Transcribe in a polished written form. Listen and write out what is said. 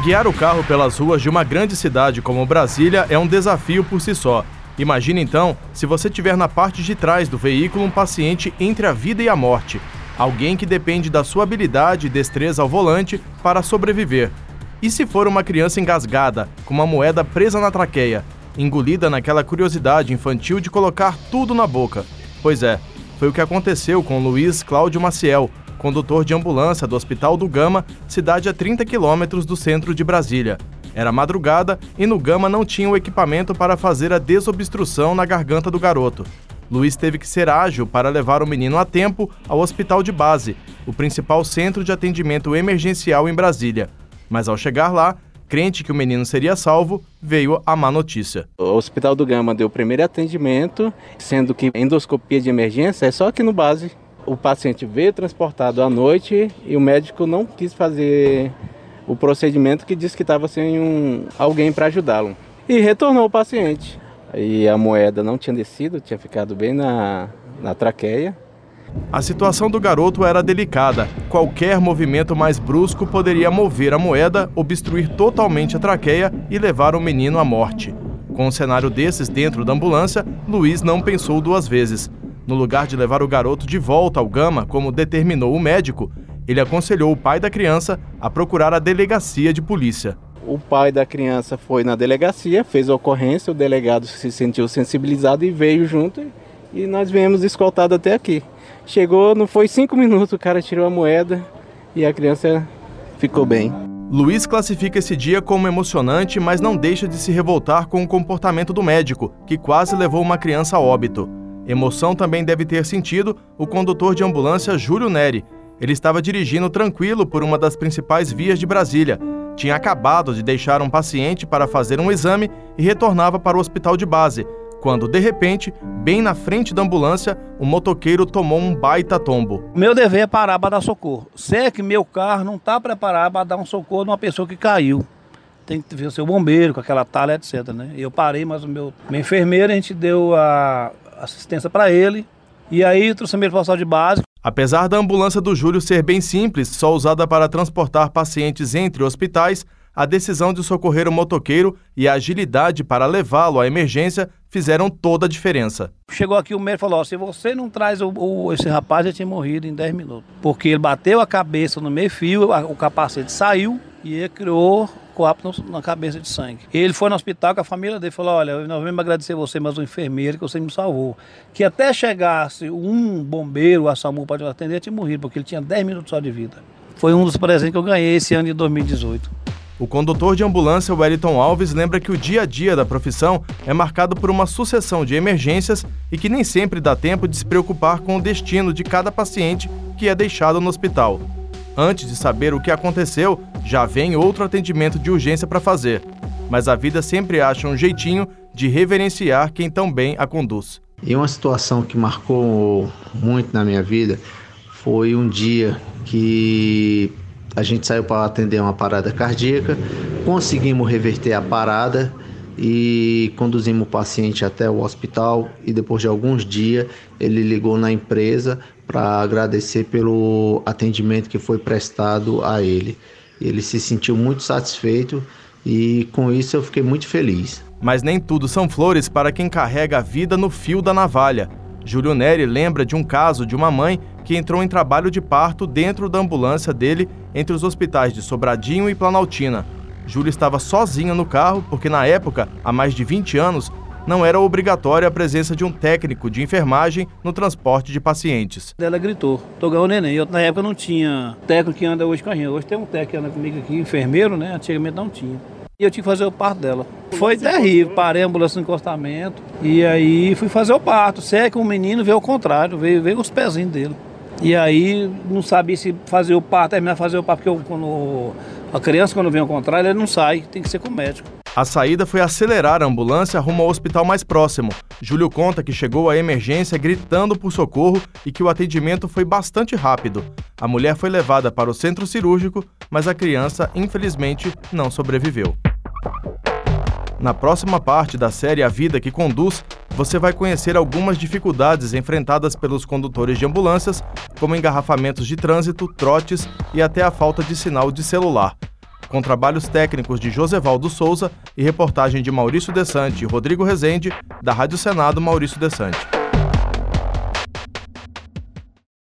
Guiar o carro pelas ruas de uma grande cidade como Brasília é um desafio por si só. Imagine então, se você tiver na parte de trás do veículo um paciente entre a vida e a morte. Alguém que depende da sua habilidade e destreza ao volante para sobreviver. E se for uma criança engasgada, com uma moeda presa na traqueia, engolida naquela curiosidade infantil de colocar tudo na boca? Pois é, foi o que aconteceu com Luiz Cláudio Maciel, condutor de ambulância do Hospital do Gama, cidade a 30 quilômetros do centro de Brasília. Era madrugada e no Gama não tinha o equipamento para fazer a desobstrução na garganta do garoto. Luiz teve que ser ágil para levar o menino a tempo ao hospital de base, o principal centro de atendimento emergencial em Brasília. Mas ao chegar lá, crente que o menino seria salvo, veio a má notícia. O Hospital do Gama deu o primeiro atendimento, sendo que endoscopia de emergência é só aqui no base. O paciente veio transportado à noite e o médico não quis fazer o procedimento, que disse que estava sem alguém para ajudá-lo. E retornou o paciente. E a moeda não tinha descido, tinha ficado bem na traqueia. A situação do garoto era delicada. Qualquer movimento mais brusco poderia mover a moeda, obstruir totalmente a traqueia e levar o menino à morte. Com um cenário desses dentro da ambulância, Luiz não pensou duas vezes. No lugar de levar o garoto de volta ao Gama, como determinou o médico, ele aconselhou o pai da criança a procurar a delegacia de polícia. O pai da criança foi na delegacia, fez a ocorrência, o delegado se sentiu sensibilizado e veio junto e nós viemos escoltado até aqui. Chegou, não foi 5 minutos, o cara tirou a moeda e a criança ficou bem. Luiz classifica esse dia como emocionante, mas não deixa de se revoltar com o comportamento do médico, que quase levou uma criança a óbito. Emoção também deve ter sentido o condutor de ambulância Júlio Neri. Ele estava dirigindo tranquilo por uma das principais vias de Brasília. Tinha acabado de deixar um paciente para fazer um exame e retornava para o hospital de base, quando, de repente, bem na frente da ambulância, o motoqueiro tomou um baita tombo. Meu dever é parar para dar socorro. Sei que meu carro não está preparado para dar um socorro numa pessoa que caiu. Tem que ver o seu bombeiro com aquela talha, etc. Né? Eu parei, mas o meu enfermeiro, a gente deu a assistência para ele. E aí trouxemos ele para o hospital de base. Apesar da ambulância do Júlio ser bem simples, só usada para transportar pacientes entre hospitais, a decisão de socorrer o motoqueiro e a agilidade para levá-lo à emergência fizeram toda a diferença. Chegou aqui o médico e falou, se você não traz esse rapaz, já tinha morrido em 10 minutos. Porque ele bateu a cabeça no meio-fio, o capacete saiu e ele criou coágulo na cabeça de sangue. Ele foi no hospital com a família dele e falou, olha, nós vamos agradecer você, mas o enfermeiro que você me salvou. Que até chegasse um bombeiro, a SAMU para atender, tinha morrido, porque ele tinha 10 minutos só de vida. Foi um dos presentes que eu ganhei esse ano de 2018. O condutor de ambulância, Wellington Alves, lembra que o dia a dia da profissão é marcado por uma sucessão de emergências e que nem sempre dá tempo de se preocupar com o destino de cada paciente que é deixado no hospital. Antes de saber o que aconteceu, já vem outro atendimento de urgência para fazer. Mas a vida sempre acha um jeitinho de reverenciar quem tão bem a conduz. E uma situação que marcou muito na minha vida foi um dia que a gente saiu para atender uma parada cardíaca, conseguimos reverter a parada e conduzimos o paciente até o hospital e depois de alguns dias ele ligou na empresa para agradecer pelo atendimento que foi prestado a ele. Ele se sentiu muito satisfeito e com isso eu fiquei muito feliz. Mas nem tudo são flores para quem carrega a vida no fio da navalha. Júlio Neri lembra de um caso de uma mãe que entrou em trabalho de parto dentro da ambulância dele entre os hospitais de Sobradinho e Planaltina. Júlio estava sozinho no carro porque na época, há mais de 20 anos, não era obrigatória a presença de um técnico de enfermagem no transporte de pacientes. Ela gritou, tô ganhando neném. Eu, na época não tinha técnico que anda hoje com a gente. Hoje tem um técnico que anda comigo aqui, enfermeiro, né? Antigamente não tinha. E eu tinha que fazer o parto dela. Foi terrível, parei a ambulância no encostamento e aí fui fazer o parto. Sei que o menino veio ao contrário, veio os pezinhos dele. E aí não sabia se fazer o parto, terminar de fazer o parto, porque quando a criança quando vem ao contrário, ele não sai, tem que ser com o médico. A saída foi acelerar a ambulância rumo ao hospital mais próximo. Júlio conta que chegou à emergência gritando por socorro e que o atendimento foi bastante rápido. A mulher foi levada para o centro cirúrgico, mas a criança, infelizmente, não sobreviveu. Na próxima parte da série A Vida que Conduz, você vai conhecer algumas dificuldades enfrentadas pelos condutores de ambulâncias, como engarrafamentos de trânsito, trotes e até a falta de sinal de celular. com trabalhos técnicos de Josevaldo Souza e reportagem de Maurício Desante e Rodrigo Rezende, da Rádio Senado Maurício Desante.